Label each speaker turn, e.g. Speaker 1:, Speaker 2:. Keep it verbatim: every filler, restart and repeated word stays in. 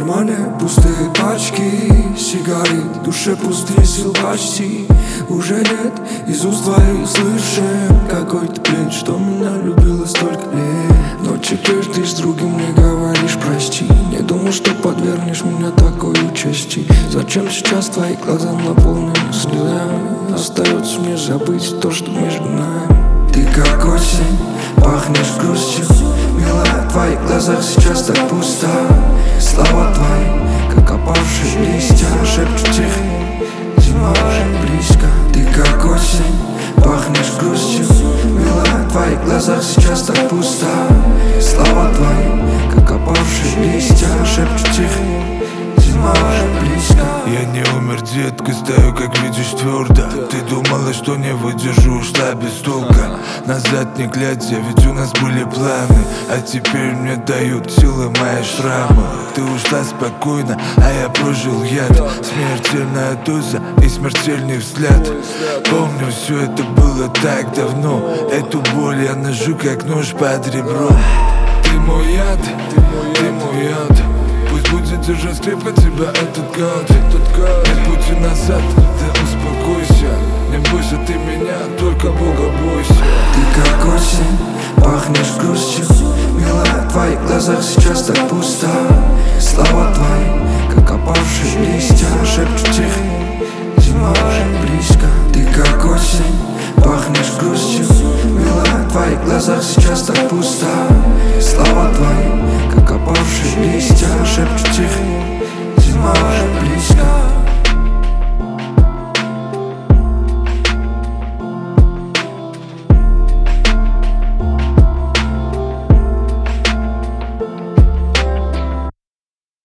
Speaker 1: кармане пустые пачки сигарет, в душе пустые сил почти уже нет. Из уст твоих слышим какой-то бред, что меня любила столько лет. Но теперь ты с другим не говоришь прости. Не думал, что подвергнешь меня такой участи. Зачем сейчас твои глаза наполнены слезами? Остается мне забыть то, что между нами. Ты как осень, пахнешь грустью, милая, в твоих глазах сейчас так пусто. Слова твои, как опавшие листья, шепчут тихо, зима уже близко. Ты как осень, пахнешь грустью, милая, в твоих глазах сейчас так пусто. Слова твои, как опавшие листья, шепчут тихо, зима уже близко.
Speaker 2: Я не умер, детка, стою, как видишь, твердо. Ты думала, что не выдержу, ушла без толка. Назад не глядя, ведь у нас были планы. А теперь мне дают силы мои шрамы. Ты ушла спокойно, а я прожил яд. Смертельная доза и смертельный взгляд. Помню, все это было так давно. Эту боль я ношу, как нож под ребром. Ты мой яд, ты мой яд. Пусть будет держать крепко тебя этот гад. Нет пути назад, ты успокойся. Не бойся ты меня, только Бога бойся.
Speaker 1: Ты как осень, пахнешь грустью, милая, в твоих глазах сейчас так пусто. Слова твои, как опавшие